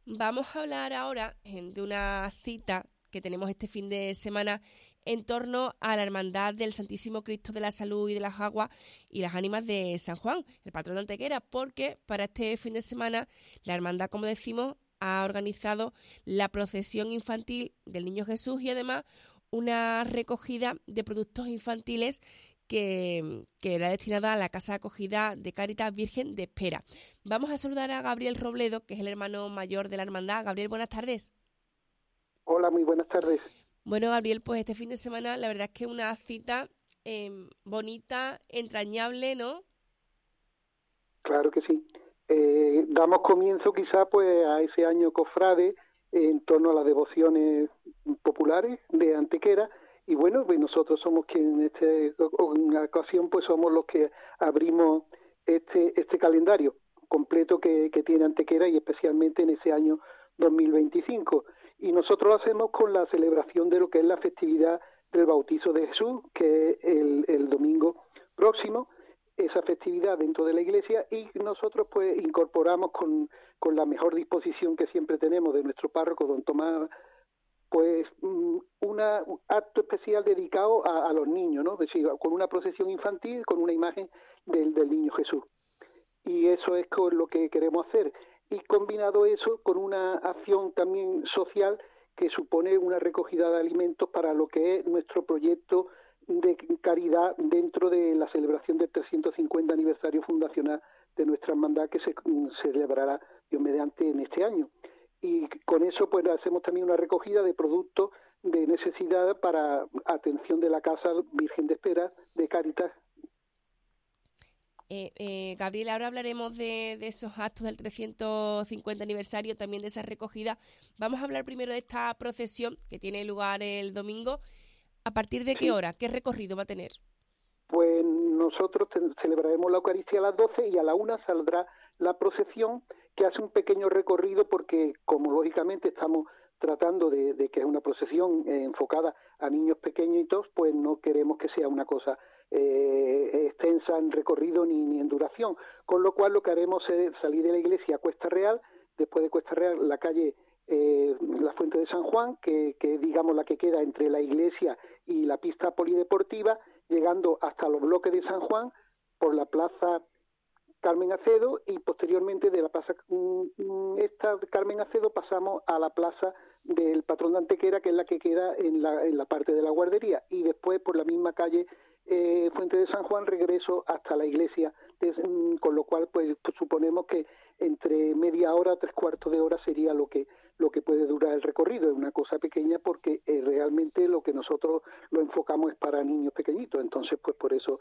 Vamos a hablar ahora de una cita que tenemos este fin de semana en torno a la Hermandad del Santísimo Cristo de la Salud y de las Aguas y las Ánimas de San Juan, el patrón de Antequera, porque para este fin de semana la Hermandad, como decimos, ha organizado la procesión infantil del Niño Jesús y además una recogida de productos infantiles que era destinada a la Casa de Acogida de Cáritas Virgen de Espera. Vamos a saludar a Gabriel Robledo, que es el hermano mayor de la hermandad. Gabriel, buenas tardes. Hola, muy buenas tardes. Bueno, Gabriel, pues este fin de semana la verdad es que una cita bonita, entrañable, ¿no? Claro que sí. Damos comienzo quizá pues a ese año cofrade en torno a las devociones populares de Antequera. Y bueno, pues nosotros somos quienes en esta ocasión pues somos los que abrimos este calendario completo que tiene Antequera y especialmente en ese año 2025. Y nosotros lo hacemos con la celebración de lo que es la festividad del bautizo de Jesús, que es el domingo próximo, esa festividad dentro de la iglesia, y nosotros pues incorporamos con la mejor disposición que siempre tenemos de nuestro párroco, don Tomás, pues un acto especial dedicado a los niños, ¿no? Es decir, con una procesión infantil, con una imagen del Niño Jesús. Y eso es con lo que queremos hacer. Y combinado eso con una acción también social que supone una recogida de alimentos para lo que es nuestro proyecto de caridad dentro de la celebración del 350 aniversario fundacional de nuestra hermandad que se celebrará, Dios mediante, en este año. Y con eso pues hacemos también una recogida de productos de necesidad para atención de la Casa Virgen de Espera de Cáritas. Gabriel, ahora hablaremos de esos actos del 350 aniversario, también de esa recogida. Vamos a hablar primero de esta procesión que tiene lugar el domingo. ¿A partir de qué hora? ¿Qué recorrido va a tener? Pues nosotros celebraremos la Eucaristía a las 12 y a la 1 saldrá la procesión, que hace un pequeño recorrido porque, como lógicamente estamos tratando de que es una procesión enfocada a niños pequeñitos, pues no queremos que sea una cosa extensa en recorrido ni en duración, con lo cual lo que haremos es salir de la iglesia a Cuesta Real, después de Cuesta Real la calle la Fuente de San Juan, que es digamos la que queda entre la iglesia y la pista polideportiva, llegando hasta los bloques de San Juan por la plaza Carmen Acedo y posteriormente de la plaza Carmen Acedo pasamos a la plaza del patrón de Antequera, que es la que queda en la parte de la guardería, y después por la misma calle Fuente de San Juan regreso hasta la iglesia, con lo cual pues suponemos que entre media hora, 3/4 de hora sería lo que puede durar el recorrido. Es una cosa pequeña porque realmente lo que nosotros lo enfocamos es para niños pequeñitos, entonces pues por eso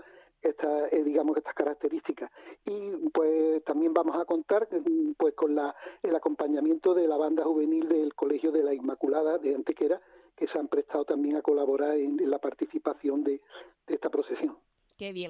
digamos estas características. Y pues también vamos a contar pues con el acompañamiento de la banda juvenil del Colegio de la Inmaculada de Antequera, que se han prestado también a colaborar en la participación de esta procesión. Qué bien.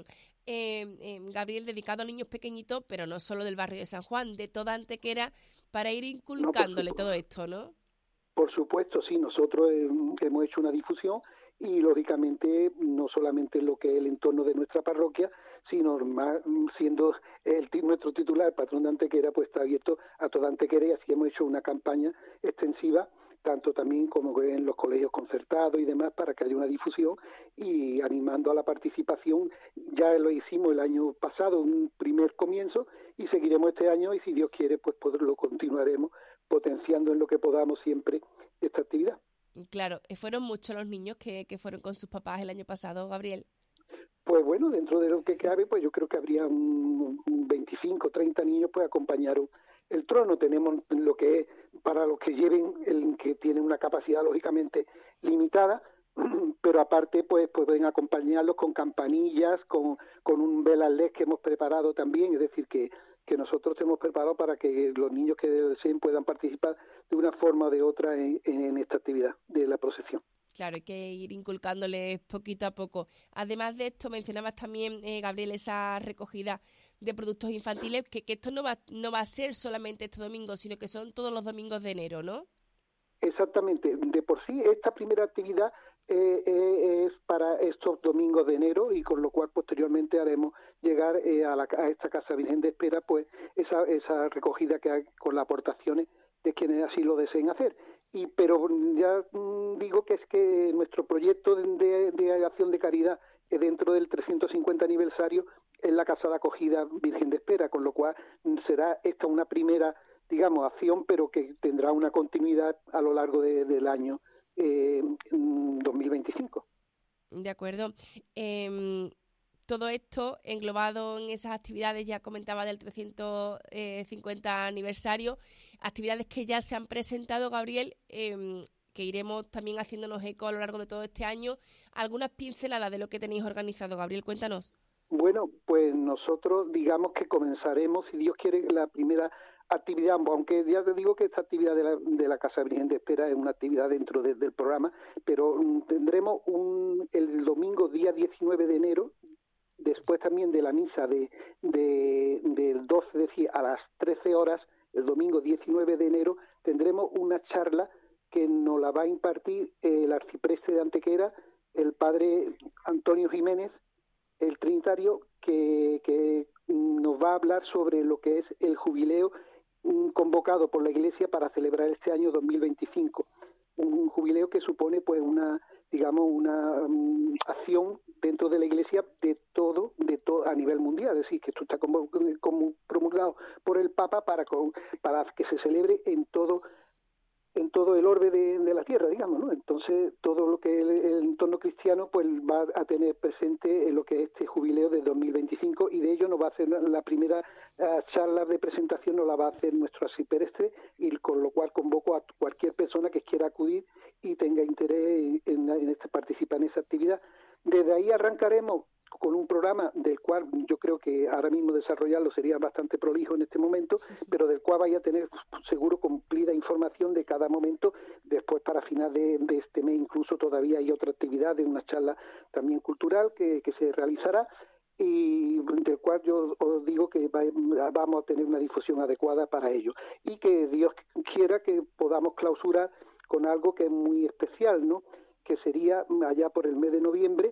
Gabriel, dedicado a niños pequeñitos, pero no solo del barrio de San Juan, de toda Antequera, para ir inculcándole todo esto, ¿no? Por supuesto, sí, nosotros hemos hecho una difusión y lógicamente no solamente en lo que es el entorno de nuestra parroquia, sino más, siendo nuestro titular, patrón de Antequera, pues está abierto a toda Antequera, y así hemos hecho una campaña extensiva, tanto también como en los colegios concertados y demás, para que haya una difusión y animando a la participación. Ya lo hicimos el año pasado, un primer comienzo, y seguiremos este año, y si Dios quiere, pues lo continuaremos potenciando en lo que podamos siempre esta actividad. Claro, fueron muchos los niños que fueron con sus papás el año pasado, Gabriel. Pues bueno, dentro de lo que cabe, pues yo creo que habría un 25, 30 niños pues acompañaron el trono. Tenemos lo que es para los que lleven, que tienen una capacidad lógicamente limitada, pero aparte pues pueden acompañarlos con campanillas, con un velas LED que hemos preparado también, es decir que nosotros hemos preparado para que los niños que deseen puedan participar de una forma o de otra en esta actividad de la procesión. Claro, hay que ir inculcándoles poquito a poco. Además de esto, mencionabas también, Gabriel, esa recogida de productos infantiles, que esto no va a ser solamente este domingo, sino que son todos los domingos de enero, ¿no? Exactamente. De por sí, esta primera actividad es para estos domingos de enero, y con lo cual posteriormente haremos llegar a esta Casa Virgen de Espera pues esa recogida que hay con las aportaciones de quienes así lo deseen hacer. Pero ya digo que es que nuestro proyecto de acción de caridad dentro del 350 aniversario es la Casa de Acogida Virgen de Espera, con lo cual será esta una primera, digamos, acción, pero que tendrá una continuidad a lo largo del año 2025. De acuerdo. Todo esto englobado en esas actividades, ya comentaba, del 350 aniversario, actividades que ya se han presentado, Gabriel, que iremos también haciéndonos eco a lo largo de todo este año. Algunas pinceladas de lo que tenéis organizado, Gabriel, cuéntanos. Bueno, pues nosotros digamos que comenzaremos, si Dios quiere, la primera actividad, aunque ya te digo que esta actividad de la Casa Virgen de Espera es una actividad dentro del programa, pero tendremos el domingo día 19 de enero, después también de la misa del 12, es decir, a las 13 horas, el domingo 19 de enero, tendremos una charla que nos la va a impartir el arcipreste de Antequera, el padre Antonio Jiménez, el trinitario, que nos va a hablar sobre lo que es el jubileo convocado por la Iglesia para celebrar este año 2025. Un jubileo que supone pues una acción dentro de la Iglesia de todo a nivel mundial, es decir, que esto está como promulgado por el Papa para que se celebre en todo el orbe de la tierra, digamos, ¿no? Entonces, todo lo que el entorno cristiano pues va a tener presente en lo que es este jubileo de 2025, y de ello nos va a hacer la primera charla de presentación, nos la va a hacer nuestro arcipreste, y con lo cual convoco a cualquier persona que quiera acudir y tenga interés en participar en esa actividad. Desde ahí arrancaremos con un programa del cual yo creo que ahora mismo desarrollarlo sería bastante prolijo en este momento, pero del cual vaya a tener seguro cumplida información de cada momento. Después, para final de este mes, incluso todavía hay otra actividad de una charla también cultural que se realizará, y del cual yo os digo que vamos a tener una difusión adecuada para ello, y que Dios quiera que podamos clausurar con algo que es muy especial, ¿no? Que sería allá por el mes de noviembre,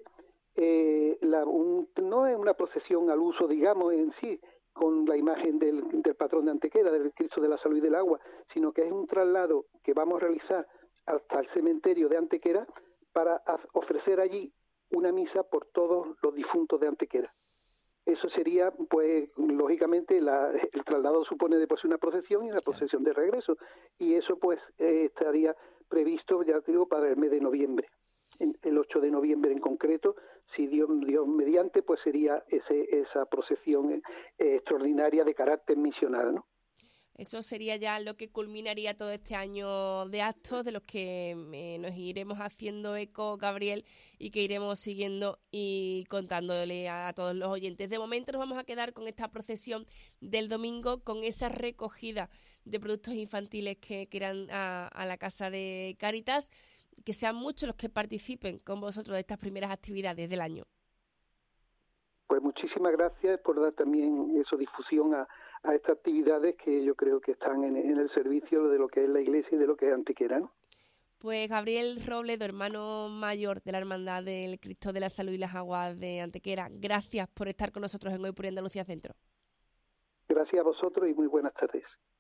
no es una procesión al uso, digamos, en sí, con la imagen del patrón de Antequera, del Cristo de la Salud y del Agua, sino que es un traslado que vamos a realizar hasta el cementerio de Antequera para ofrecer allí una misa por todos los difuntos de Antequera. Eso sería, pues, lógicamente, el traslado supone después una procesión y una procesión de regreso, y eso, pues, estaría previsto, ya te digo, para el mes de noviembre. El 8 de noviembre en concreto, si Dios mediante, pues sería esa procesión extraordinaria de carácter misional, ¿no? Eso sería ya lo que culminaría todo este año de actos, de los que nos iremos haciendo eco, Gabriel, y que iremos siguiendo y contándole a todos los oyentes. De momento nos vamos a quedar con esta procesión del domingo, con esa recogida de productos infantiles que irán a la Casa de Cáritas. Que sean muchos los que participen con vosotros de estas primeras actividades del año. Pues muchísimas gracias por dar también difusión a estas actividades que yo creo que están en el servicio de lo que es la Iglesia y de lo que es Antequera, ¿no? Pues Gabriel Robledo, hermano mayor de la Hermandad del Cristo de la Salud y las Aguas de Antequera, gracias por estar con nosotros en Hoy por Andalucía Centro. Gracias a vosotros y muy buenas tardes.